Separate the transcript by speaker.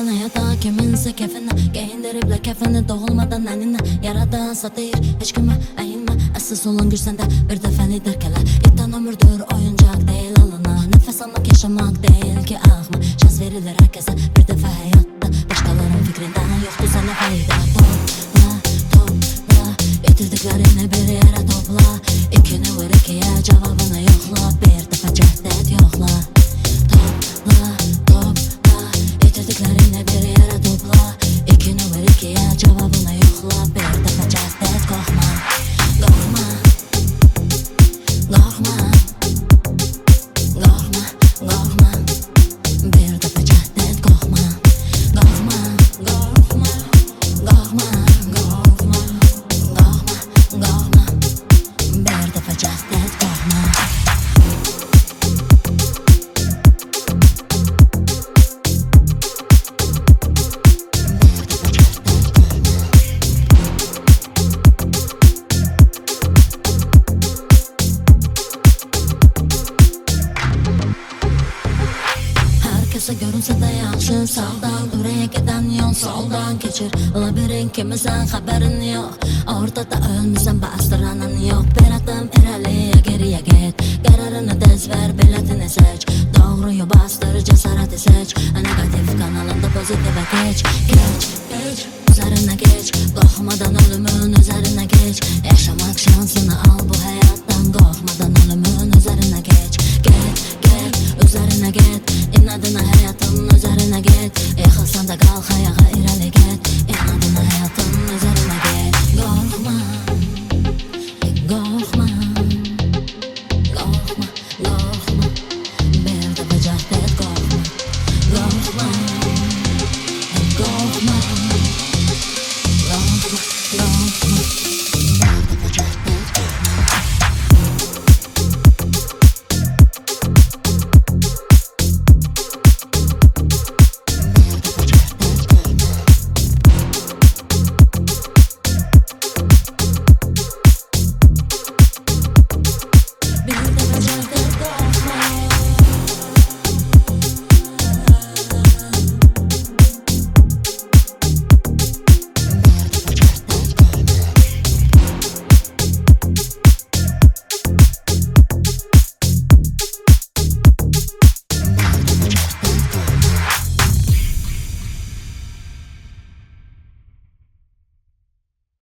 Speaker 1: Kimin hayata kiminse kefine giyindiribler kefeni doğulmadan eline Yaradan satır hiç kime eğilme Esas olan güç sende bir defeni derkele İtten ömürdür oyuncak değil alına Nefes almak yaşamak değil ki ahma Şans verilir herkese bir defa hayatta Başkalarının fikrinden yoktu sana fayda Topla Getirdiklerini bir yere topla İkini vur ikiye cevabını yokla Bir defa cehdet yokla Topla Getirdiklerini bir yere topla İkini vur ikiye cevabını yokla Bir defa cehdet korkma Korkma Korkma Bir defa cehdet korkma Korkma Bir defa cehdet korkma Herkese görünse de yaxşı sağdan Oraya giden yol soldan geçir Labirent kimisən haberin yok Ortada ölmüsən bastıranın yok Bir adım irəliyə geriye git Kararını tez ver biletini seç Doğruyu bastır cesareti seç Negatif kanalında pozitive geç Üzerine geç Korkmadan ölümün üzerine geç Yaşamak şansını al bu hayat